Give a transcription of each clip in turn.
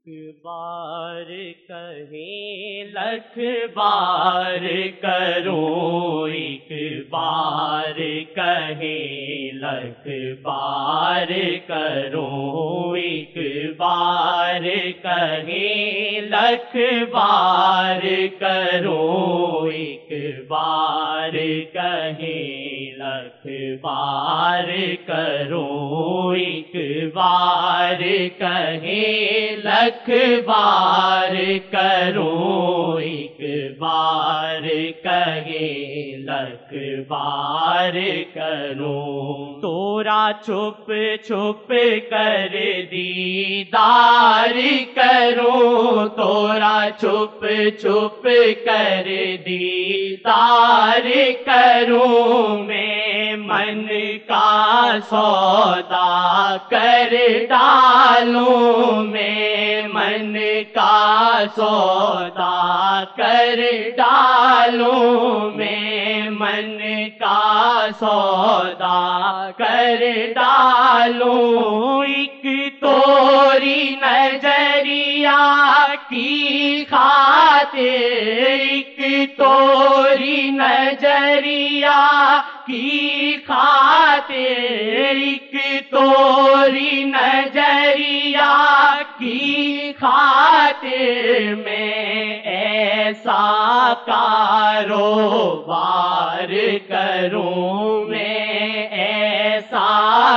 بار کہیں لکھ بار کروں، ایک بار کہیں لکھ بار کروں، ایک بار کہیں لکھ بار کروں، ایک بار کہیں لکھ بار کروں، ایک بار کہیں لکھ بار کروں، ایک بار کہیں لکھ بار کروں، تورا چھپ چھپ کر دیدار کروں، تورا چھپ چھپ کر دیدار کروں، میں من کا سودا کر ڈالوں، میں من کا سودا کر ڈالوں، میں من کا سودا کر ڈالوں، ایک توری نظریہ کی خاطر، ایک توری نظریہ کی خاطر، ایک توری نظریہ کی خاطر، میں ایسا کاروبار کروں، میں ایسا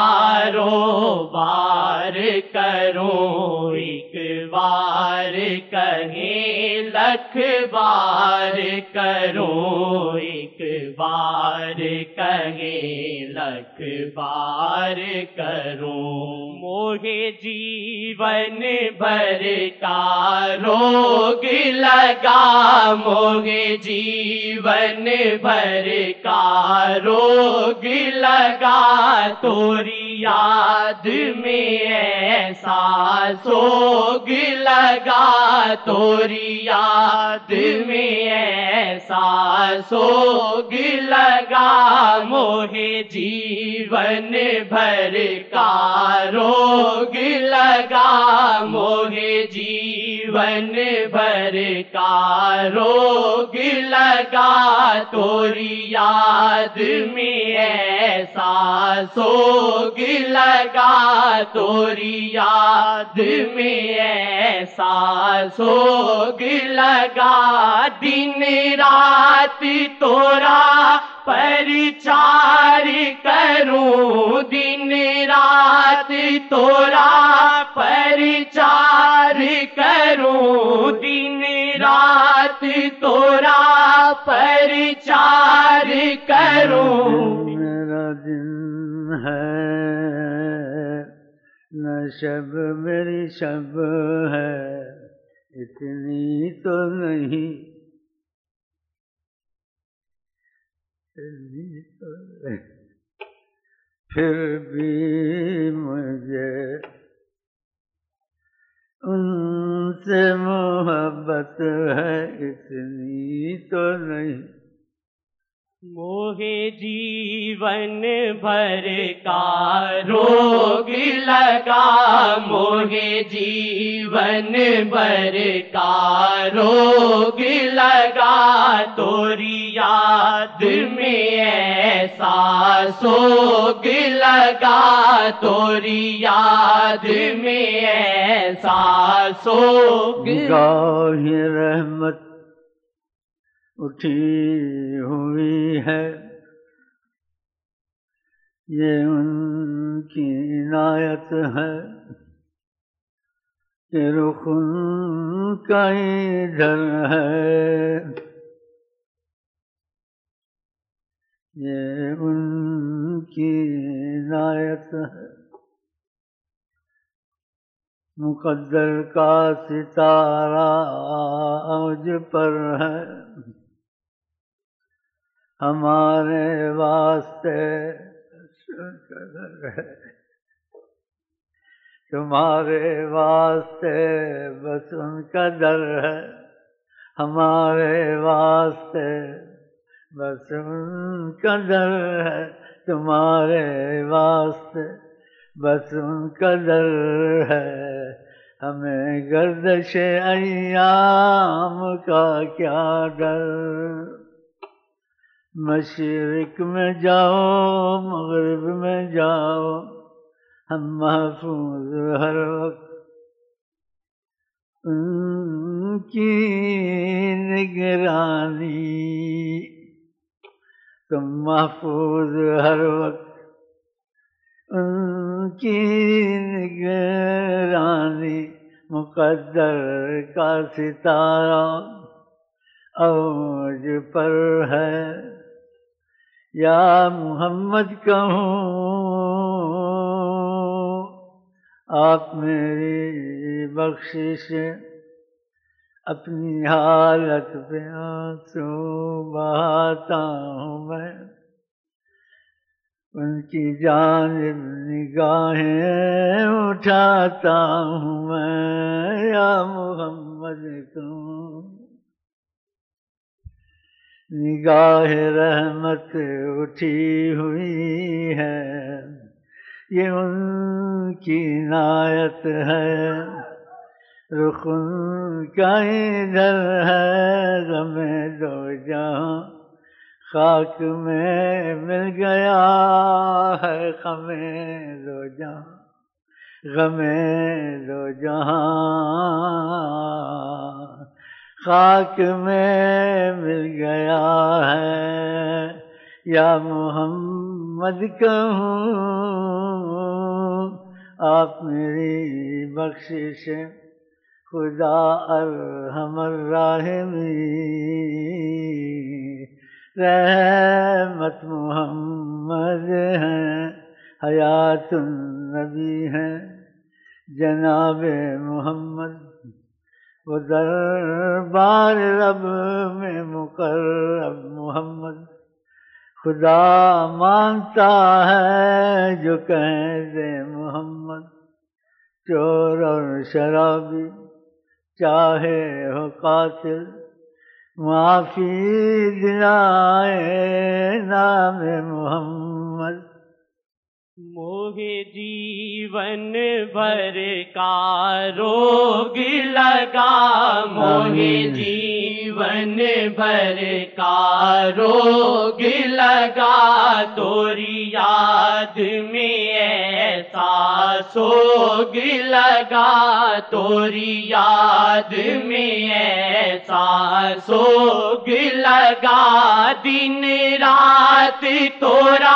کاروبار کروں، ایک بار کہیں لکھ بار کروں، ایک بار کہیں لکھ بار کروں، موہے جیون بھر کا روگ لگا، موہے جیون بھر کا روگ لگا، توری یاد میں ایسا سوگ لگا، توری یاد میں ایسا سوگ لگا، موہے جیون بھر کا روگ لگا، موہے جیون بھر کا روگ لگا، توری یاد میں ایسا سوگ لگا، توری یاد میں ایسا سوگ لگا، دن رات تورا پرچار کروں، دن رات تورا پرچار کروں، دن رات تورا پرچار کروں، میرا دن ہے نہ شب میری شب ہے، اتنی تو نہیں، پھر بھی مجھے ان سے محبت ہے، اتنی تو نہیں، موہے جیون بھر کا روگ لگا، موہے جیون بھر کا روگ لگا، توری یاد میں ایسا سوگ لگا، توری یاد میں ایسا سوگ، گاہی رحمت اٹھی ہوئی ہے، یہ ان کی عنایت ہے کہ رخ ان کا ادھر ہے، یہ ان کی عنایت ہے، مقدر کا ستارہ اوج پر ہے، ہمارے واسطے تمہارے واسطے بس ان کا در ہے، ہمارے واسطے بس ان کا در ہے، تمہارے واسطے بس ان کا در ہے، ہمیں گردش ایام کا کیا ڈر، مشرق میں جاؤ مغرب میں جاؤ ہم محفوظ ہر وقت ان کی نگرانی، تم محفوظ ہر وقت ان کی نگرانی، مقدر کا ستارہ اوج پر ہے، یا محمد کہوں آپ میری بخشش، اپنی حالت پہ آنسو بہاتا ہوں میں، ان کی جانب نگاہیں اٹھاتا ہوں میں، یا محمد تم نگاہ رحمت اٹھی ہوئی ہے، یہ ان کی عنایت ہے، رخ ان کا ادھر ہے، غم دو جہاں خاک میں مل گیا ہے، غم دو جہاں، غم دو جہاں خاک میں مل گیا ہے، یا محمد کہوں آپ میری بخشش، خدا ارحم الراحمین، رحمت محمد ہیں، حیات النبی ہیں، جناب محمد وہ دربار رب میں مقرب محمد، خدا مانتا ہے جو کہہ دے محمد، چور اور شرابی چاہے ہو قاتل، معافی دلائے نام محمد، موہ جیون بھر کا روگ لگا، موہ جیون بھر کا روگ لگا، توری یاد میں ایسا سوگ لگا، توری یاد میں ایسا سوگ لگا، دن رات تورا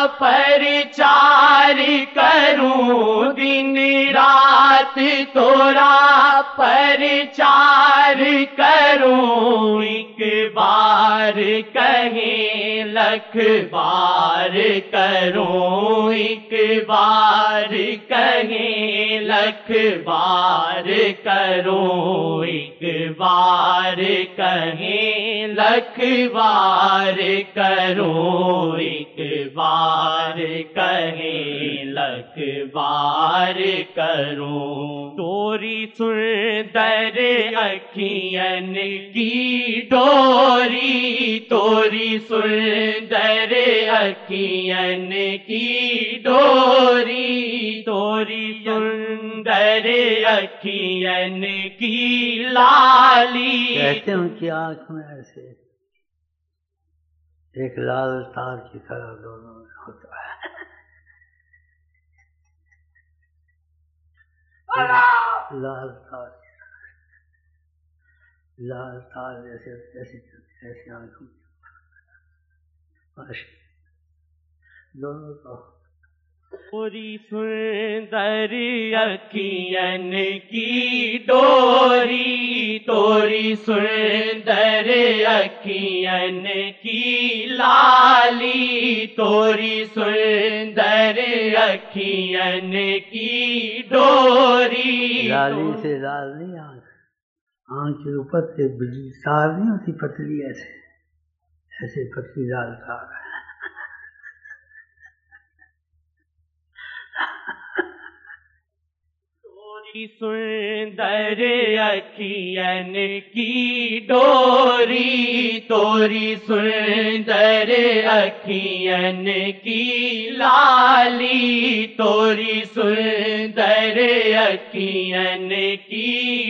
پرچار کروں، دن رات تورا پرچار کروں، ایک بار کہیں لکھ بار کروں، ایک بار کہیں لکھ بار کروں، ایک بار کہیں لکھ بار کروں، ایک بار کہیں لکھ بار کروں، توری سندر اکھین کی ڈوری، توری سندر اکھین کی ڈوری، توری سندر اکھین کی لالی، کہتے ہیں ان کی آنکھ میں ایسے ایک لال تار کی طرح دونوں میں ہوتا ہے، لال تار، لال تار جیسے ایسی آنکھوں دونوں کو، توری سندر اکھین کی ڈوری، توری سندر اکھین کی لالی، توری سندر اکھین کی ڈوری، لالی سے لال نہیں آنکھ کے اوپر سے بجلی تار نہیں ہوتی پتلی، ایسے پتلی لال تار ہے، سندر اکھین کی ڈوری توری سندر اکھین کی لالی توری سندر اکھین کی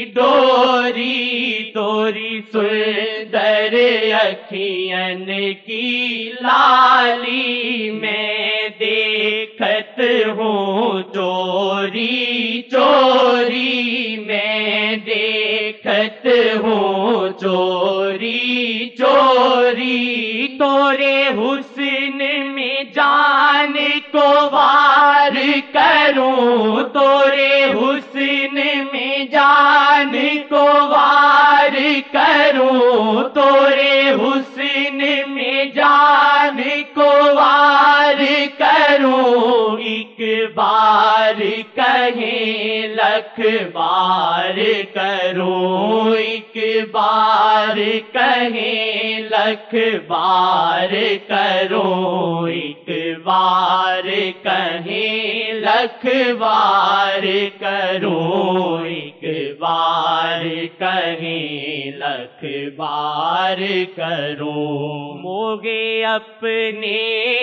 ڈوری توری سندر اکھین کی لالی میں دیکھت ہوں چوری چوری میں دیکھت ہوں چوری چوری تورے حسن میں جان کو وار کروں تورے حسن میں جان کو وار کروں تورے حسن میں جان کو وار کروں ایک بار کہیں لکھ بار کروں ایک بار کہیں لکھ بار کروں ایک بار کہیں لکھ بار کروں ایک بار کہیں لکھ بار کروں موگے اپنے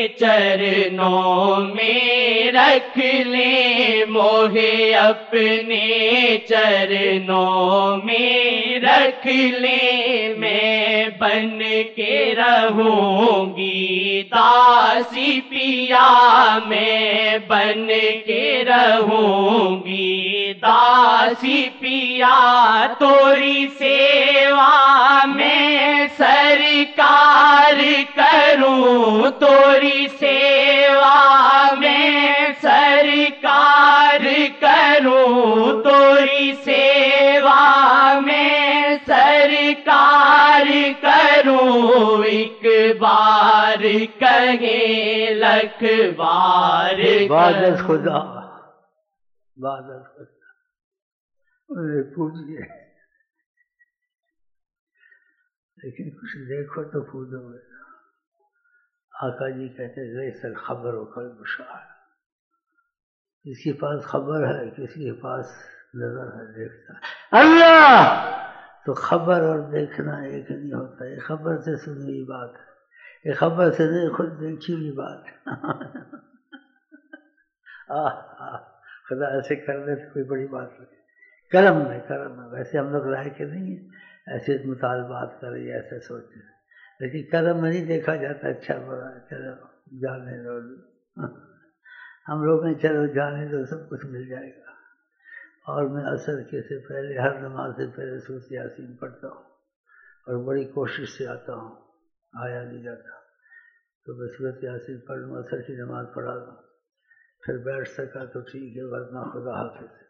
چرنوں میں رکھ لیں موہے اپنے چرنوں میں رکھ لیں میں بن کے رہوں گی داسی پیا میں بن کے رہوں گی داسی پیا توری سیوا میں سرکار کروں توری سیوا میں سرکار کروں توری سیوا میں سرکار کروں ایک بار کہیں لکھ بار عبادت خدا عبادت خدا انہیں پوجیے لیکن کچھ دیکھو تو پوجو گے آقا جی کہتے لیس الخبر و کالمشاہد کسی کے پاس خبر ہے کسی کے پاس نظر ہے دیکھتا ہے اللہ تو خبر اور دیکھنا ایک نہیں ہوتا یہ خبر سے سنی ہوئی بات ہے یہ خبر سے نہیں خود دیکھی ہوئی بات ہے خدا ایسے کرنے سے کوئی بڑی بات نہیں کرم میں ویسے ہم لوگ رائے کے نہیں ہیں ایسے مطالبات کریں ایسے سوچیں لیکن کرم میں نہیں دیکھا جاتا اچھا برا چلو جانے دو ہم لوگ نے چلو جانے دو سب کچھ مل جائے گا اور میں عصر کے سے پہلے ہر نماز سے پہلے سورۃ یاسین پڑھتا ہوں اور بڑی کوشش سے آتا ہوں آیا نہیں جاتا تو میں سورۃ یاسین پڑھ لوں عصر کی نماز پڑھا دوں پھر بیٹھ سکا تو ٹھیک ہے ورنہ خدا حافظ